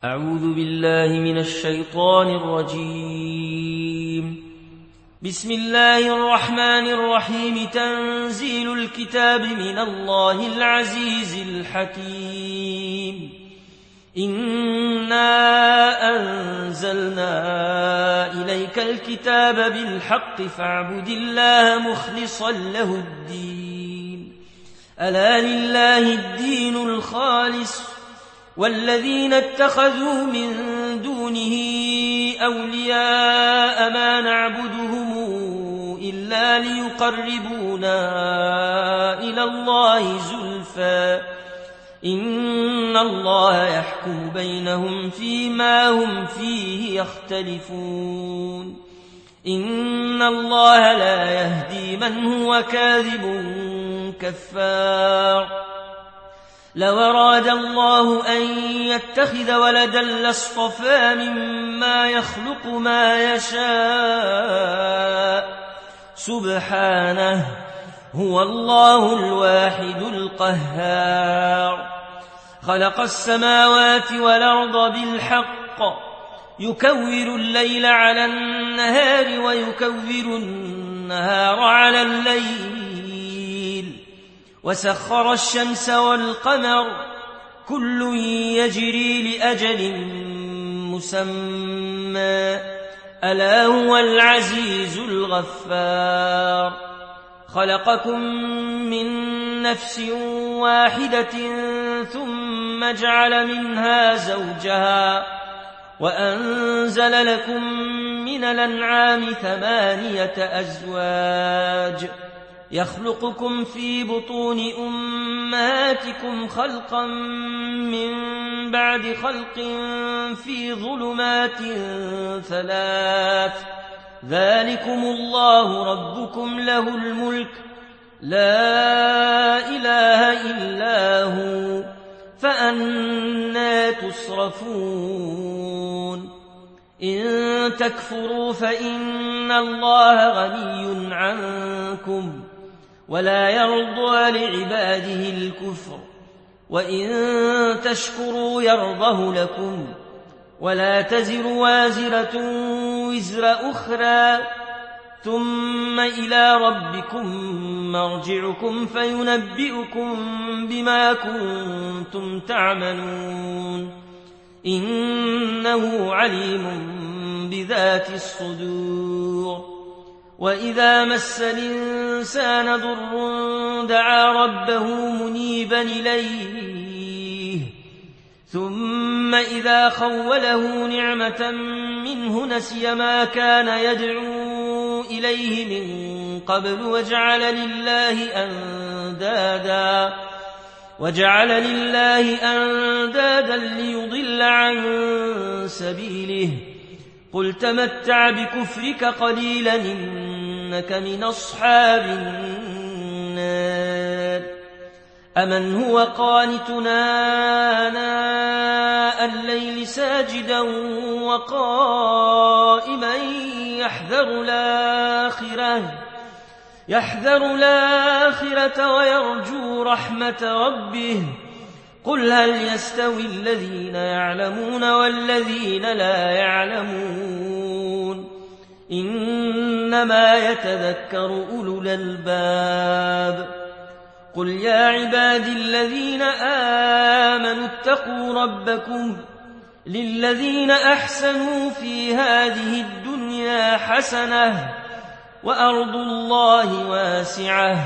أعوذ بالله من الشيطان الرجيم. بسم الله الرحمن الرحيم. تنزيل الكتاب من الله العزيز الحكيم. إنا أنزلنا إليك الكتاب بالحق فاعبد الله مخلصا له الدين. ألا لله الدين الخالص والذين اتخذوا من دونه أولياء ما نعبدهم إلا ليقربونا إلى الله زلفى إن الله يحكم بينهم فيما هم فيه يختلفون. إن الله لا يهدي من هو كاذب كفار. لو أراد الله أن يتخذ ولدا لاصطفى مما يخلق ما يشاء سبحانه هو الله الواحد القهار. خلق السماوات والأرض بالحق يكور الليل على النهار ويكور النهار على الليل وسخر الشمس والقمر كل يجري لأجل مسمى ألا هو العزيز الغفار. خلقكم من نفس واحدة ثم جعل منها زوجها وأنزل لكم من الأنعام 8 أزواج يخلقكم في بطون أمهاتكم خلقا من بعد خلق في ظلمات 3 ذلكم الله ربكم له الملك لا إله إلا هو فأنى تصرفون. إن تكفروا فإن الله غني عنكم ولا يرضى لعباده الكفر وإن تشكروا يرضه لكم ولا تزر وازرة وزر أخرى ثم إلى ربكم مرجعكم فينبئكم بما كنتم تعملون إنه عليم بذات الصدور. وإذا مس الإنسان ضر دعا ربه منيبا إليه ثم إذا خوله نعمة منه نسي ما كان يدعو إليه من قبل وجعل لله أندادا ليضل عن سبيله. قل تمتع بكفرك قليلا إنك من أصحاب النار. أمن هو قانتنا آناء الليل ساجدا وقائما يحذر الآخرة ويرجو رحمة ربه. قل هل يستوي الذين يعلمون والذين لا يعلمون إنما يتذكر أولو الألباب. قل يا عبادي الذين آمنوا اتقوا ربكم للذين أحسنوا في هذه الدنيا حسنة وأرض الله واسعة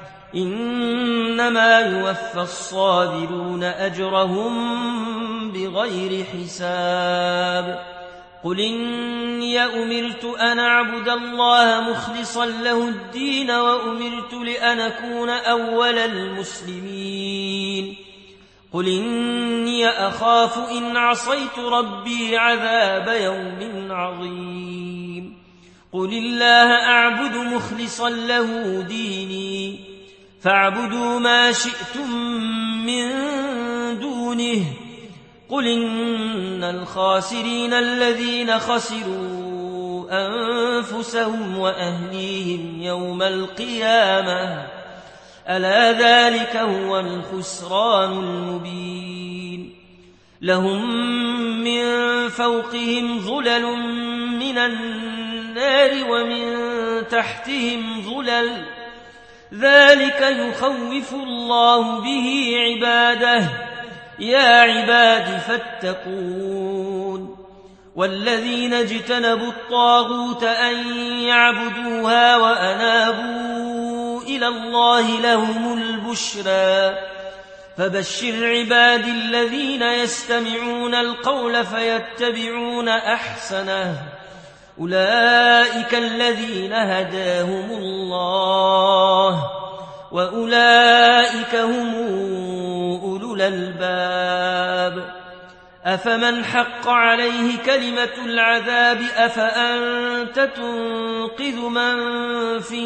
إنما يوفى الصابرون أجرهم بغير حساب. قل إني أمرت أن أعبد الله مخلصا له الدين وأمرت لأن أكون أول المسلمين. قل إني أخاف إن عصيت ربي عذاب يوم عظيم. قل الله أعبد مخلصا له ديني فاعبدوا ما شئتم من دونه. قل إن الخاسرين الذين خسروا أنفسهم وأهليهم يوم القيامة ألا ذلك هو الخسران المبين. لهم من فوقهم ظلل من النار ومن تحتهم ظلل ذلك يخوف الله به عباده يا عباد فاتقون والذين اجتنبوا الطاغوت أن يعبدوها وأنابوا إلى الله لهم البشرى فبشر عبادي الذين يستمعون القول فيتبعون أحسنه أولئك الذين هداهم الله وأولئك هم أولو الألباب أفمن حق عليه كلمة العذاب أفأنت تنقذ من في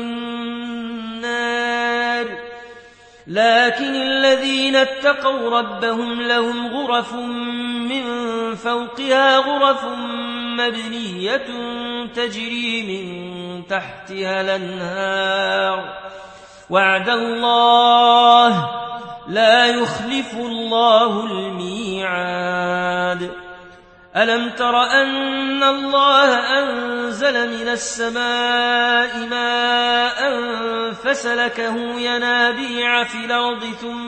النار لكن الذين اتقوا ربهم لهم غرف من فوقها غرف مبنية تجري من تحتها الأنهار وعد الله لا يخلف الله الميعاد ألم تر أن الله أنزل من السماء ماء فسلكه ينابيع في الأرض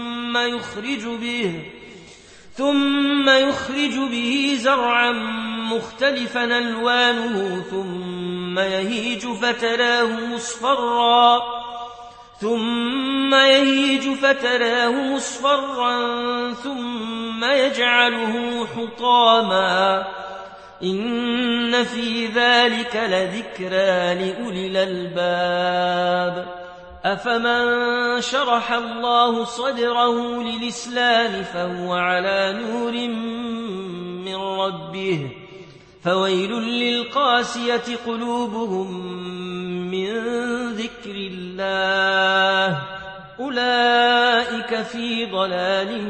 ثم يخرج به زرعا مختلفا ألوانه ثم يهيج فتراه مصفرا ثم يجعله حطاما إن في ذلك لذكرى لأولي الألباب أفمن شرح الله صدره للإسلام فهو على نور من ربه فويل للقاسية قلوبهم من ذكر الله أولئك في ضلال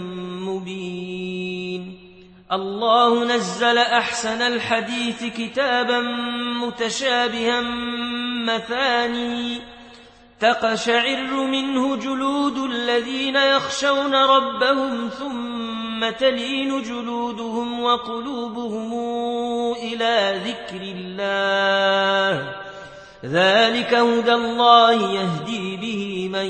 مبين الله نزل أحسن الحديث كتابا متشابها مثاني تقشعر منه جلود الذين يخشون ربهم ثم تلين جلودهم وقلوبهم إلى ذكر الله ذلك هدى الله يهدي به من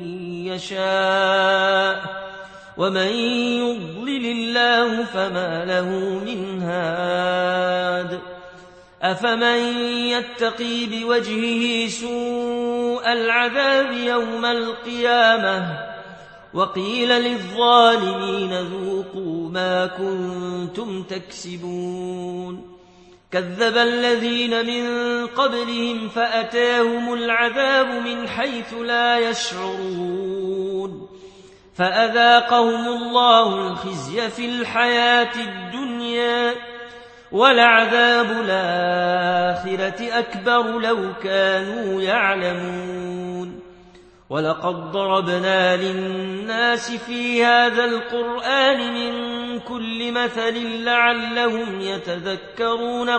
يشاء ومن يضلل الله فما له من هاد أفمن يتقي بوجهه سوء العذاب يوم القيامة وقيل للظالمين ذوقوا ما كنتم تكسبون كذب الذين من قبلهم فأتاهم العذاب من حيث لا يشعرون فأذاقهم الله الخزي في الحياة الدنيا ولعذاب الآخرة أكبر لو كانوا يعلمون ولقد ضربنا للناس في هذا القرآن من كل مثل لعلهم يتذكرون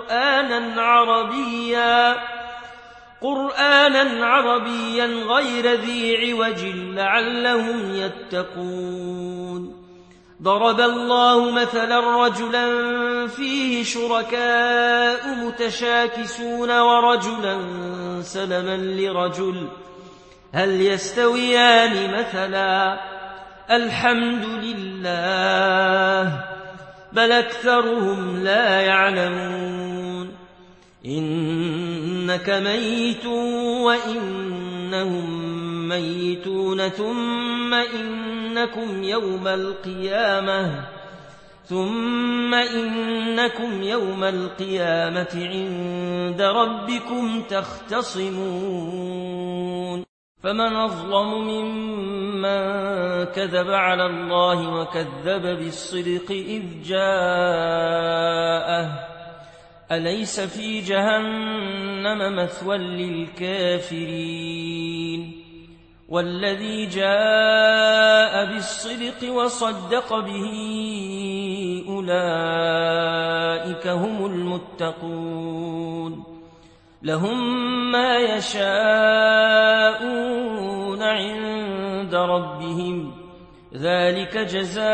قرآنا عربيا غير ذي عوج لعلهم يتقون ضرب الله مثلا رجلا فيه شركاء متشاكسون ورجلا سلما لرجل هل يستويان مثلا الحمد لله بل أكثرهم لا يعلمون إنك ميت وإنهم ميتون ثم إنكم يوم القيامة عند ربكم تختصمون فمن أظلم ممن كذب على الله وكذب بالصدق إذ جاءه أليس في جهنم مثوى للكافرين والذي جاء بالصدق وصدق به أولئك هم المتقون لهم ما يشاءون عند ربهم ذلك جزاء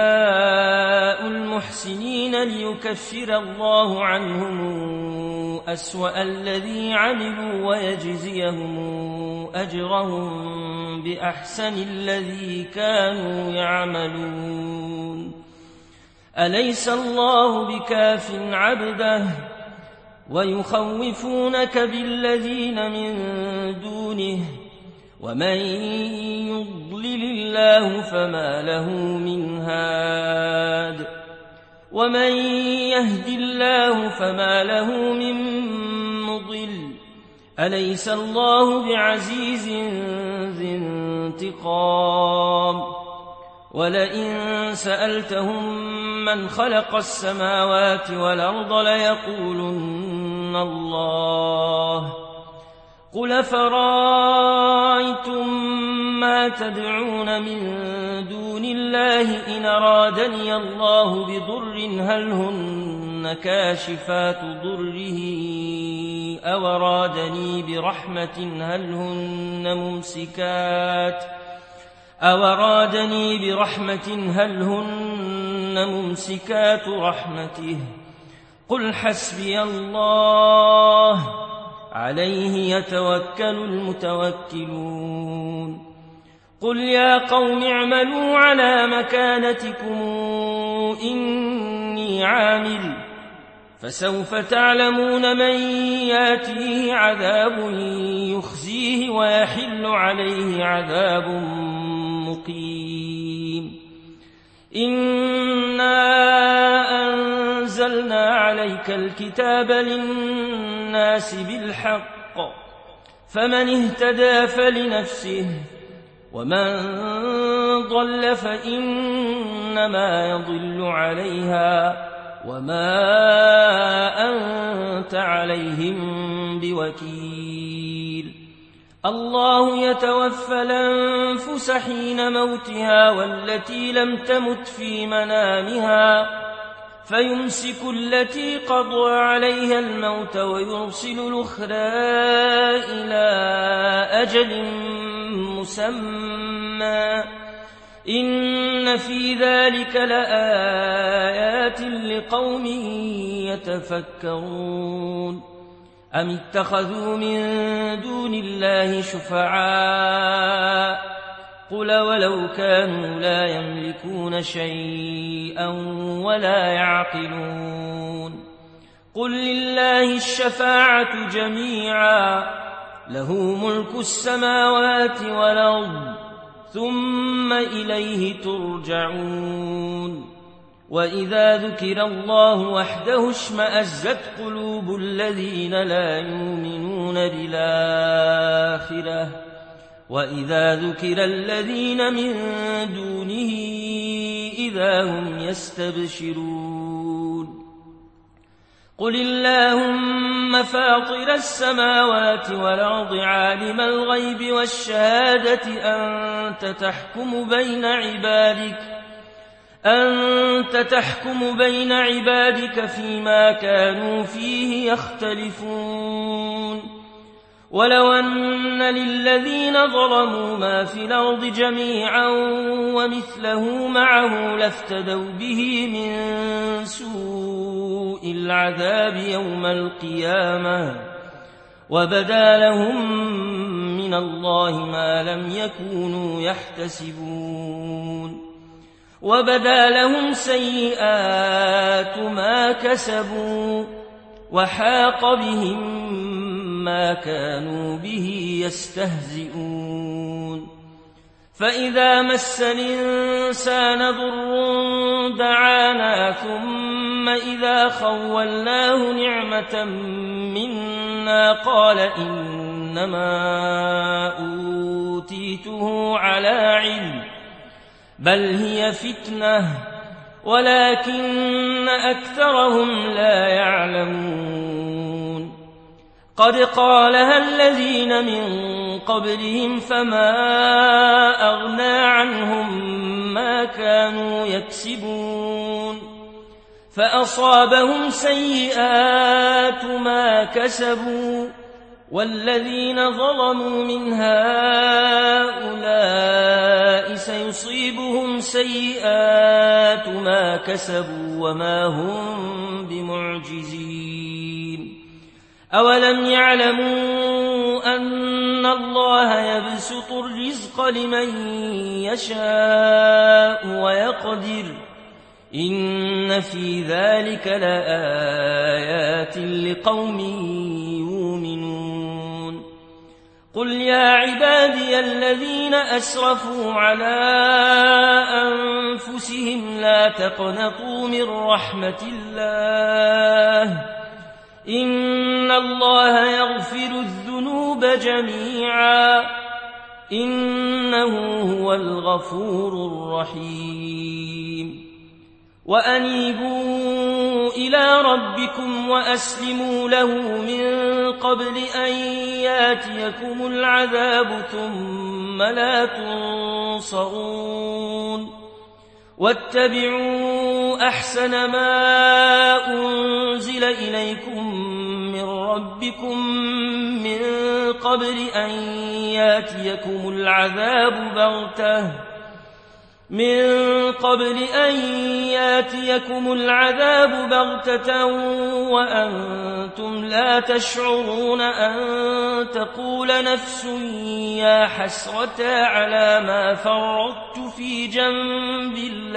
المحسنين ليكفر الله عنهم أسوأ الذي عملوا ويجزيهم أجرهم بأحسن الذي كانوا يعملون. أليس الله بكاف عبده ويخوفونك بالذين من دونه ومن يضلل الله فما له من هاد ومن يهد الله فما له من مضل. أليس الله بعزيز ذي انتقام. ولئن سألتهم من خلق السماوات والأرض ليقولن الله. قل فرأيتم ما تدعون من دون الله إن أرادني الله بضر هل هن كاشفات ضره أو أرادني برحمة هل هن ممسكات رحمته. قل حسبي الله عليه يتوكل المتوكلون. قل يا قوم اعملوا على مكانتكم إني عامل فسوف تعلمون من ياتيه عذاب يخزيه ويحل عليه عذاب مقيم. إنا أنزلنا عليك الكتاب للناس بالحق فمن اهتدى فلنفسه ومن ضل فإنما يضل عليها وما أنت عليهم بوكيل. الله يتوفى الأنفس حين موتها والتي لم تمت في منامها فيمسك التي قضى عليها الموت ويرسل الأخرى إلى أجل مسمى. إن في ذلك لآيات لقوم يتفكرون. أم اتخذوا من دون الله شفعاء قل ولو كانوا لا يملكون شيئا ولا يعقلون. قل لله الشفاعة جميعا له ملك السماوات والأرض ثم إليه ترجعون. وإذا ذكر الله وحده اشمأزت قلوب الذين لا يؤمنون بالآخرة وإذا ذكر الذين من دونه إذا هم يستبشرون. قل اللهم فاطر السماوات والأرض عالم الغيب والشهادة أنت تحكم بين عبادك فيما كانوا فيه يختلفون. ولو أن للذين ظلموا ما في الأرض جميعا ومثله معه لافتدوا به من سوء العذاب يوم القيامة وبدا لهم من الله ما لم يكونوا يحتسبون. وبدا لهم سيئات ما كسبوا وحاق بهم ما كانوا به يستهزئون. فإذا مس الإنسان ضر دعانا ثم إذا خولناه نعمة منا قال إنما أوتيته على علم بل هي فتنة ولكن أكثرهم لا يعلمون. قد قالها الذين من قبلهم فما أغنى عنهم ما كانوا يكسبون فأصابهم سيئات ما كسبوا والذين ظلموا من هؤلاء هؤلاء سيصيبهم سيئات ما كسبوا وما هم بمعجزين أولم يعلموا أن الله يبسط الرزق لمن يشاء ويقدر إن في ذلك لآيات لقوم يؤمنون قل يا عبادي الذين أسرفوا على أنفسهم لا تقنطوا من رحمة الله إن الله يغفر الذنوب جميعا إنه هو الغفور الرحيم وأنيبوا إلى ربكم وأسلموا له من قبل أن ياتيكم العذاب ثم لا تنصرون واتبعوا أحسن ما أنزل إليكم من ربكم من قبل أن ياتيكم العذاب بغتة وأنتم لا تشعرون أن تقول نفس يا حسرة على ما فرطت في جنب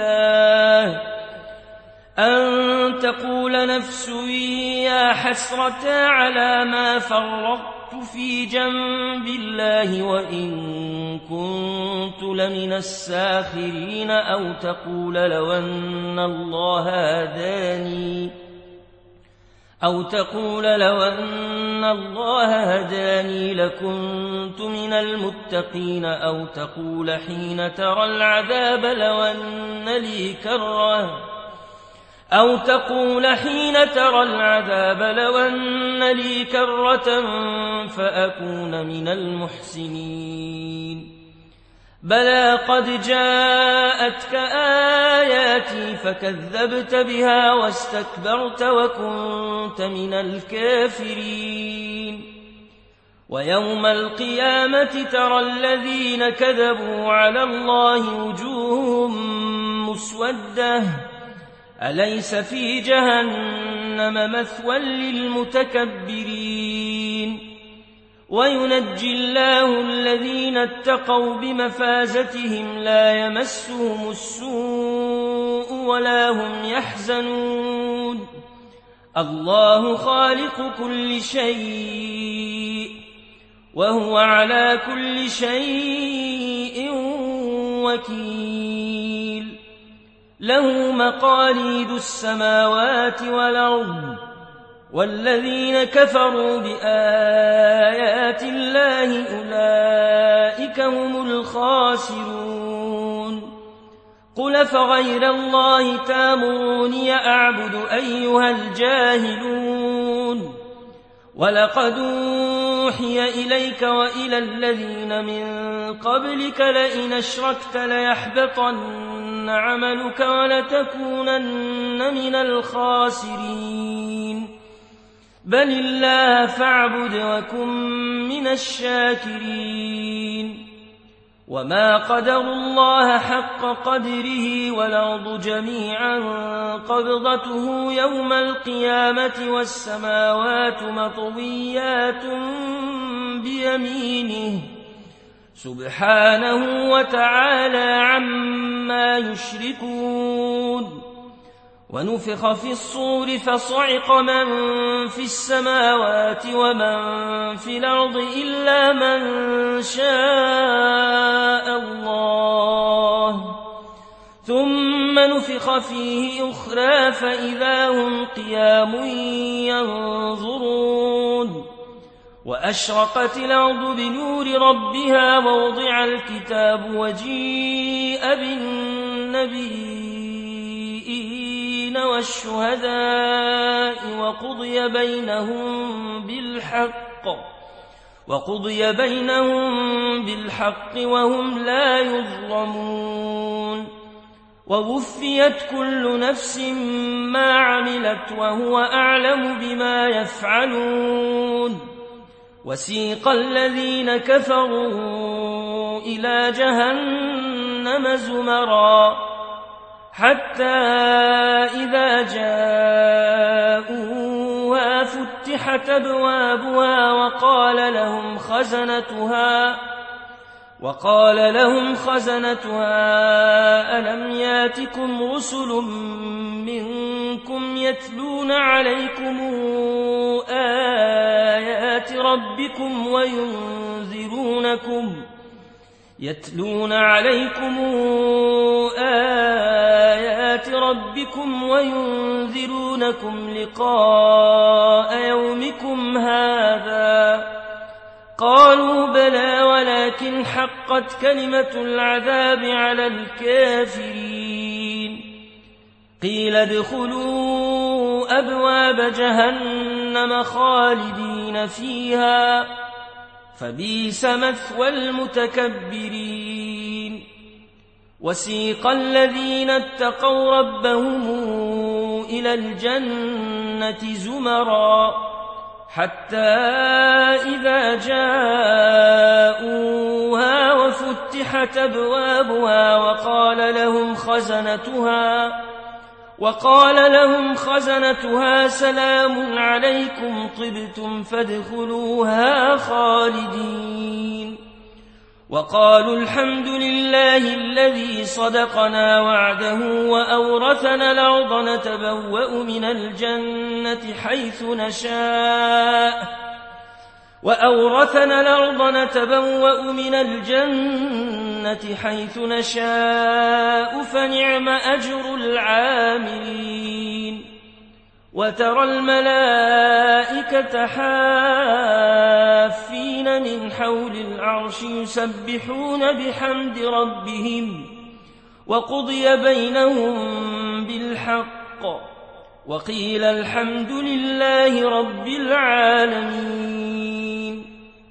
الله وإن كنت لمن الساخرين أو تقول لو أن الله هداني لكنت من المتقين أو تقول حين ترى العذاب لو أن لي كرة فأكون من المحسنين بلى قد جاءتك آياتي فكذبت بها واستكبرت وكنت من الكافرين ويوم القيامة ترى الذين كذبوا على الله وجوههم مسودة أليس في جهنم مثوى للمتكبرين وينجي الله الذين اتقوا بمفازتهم لا يمسهم السوء ولا هم يحزنون الله خالق كل شيء وهو على كل شيء وكيل له مقاليد السماوات والأرض والذين كفروا بآيات الله أولئك هم الخاسرون قل فغير الله تامروني أعبد أيها الجاهلون ولقد أوحي إليك وإلى الذين من قبلك لئن أشركت ليحبطن عملك ولتكونن من الخاسرين بل الله فاعبد وكن من الشاكرين وما قدروا الله حق قدره والأرض جميعا قبضته يوم القيامة والسماوات مطويات بيمينه سبحانه وتعالى عما يشركون ونفخ في الصور فصعق من في السماوات ومن في الأرض إلا من شاء الله ثم نفخ فيه أخرى فإذا هم قيام ينظرون وأشرقت الأرض بنور ربها ووضع الكتاب وجيء بالنبيين والشهداء وقضي بينهم بالحق وهم لا يظلمون ووفيت كل نفس ما عملت وهو أعلم بما يفعلون وسيق الذين كفروا إلى جهنم جهنم زمرا حتى إذا جاءوها فتحت أبوابها وقال لهم خزنتها ألم ياتكم رسل منكم يتلون عليكم آيات ربكم وينذرونكم لقاء يومكم هذا قالوا بلى ولكن حقت كلمة العذاب على الكافرين قيل ادخلوا أبواب جهنم خالدين فيها فبئس مثوى المتكبرين وسيق الذين اتقوا ربهم إلى الجنة زمرا حتى إذا جاءوها وفتحت أبوابها وقال لهم خزنتها سلام عليكم طبتم فادخلوها خالدين وقالوا الحمد لله الذي صدقنا وعده وأورثنا الأرض نتبوأ من الجنة حيث نشاء فنعم أجر العاملين وترى الملائكة حافين من حول العرش يسبحون بحمد ربهم وقضي بينهم بالحق وقيل الحمد لله رب العالمين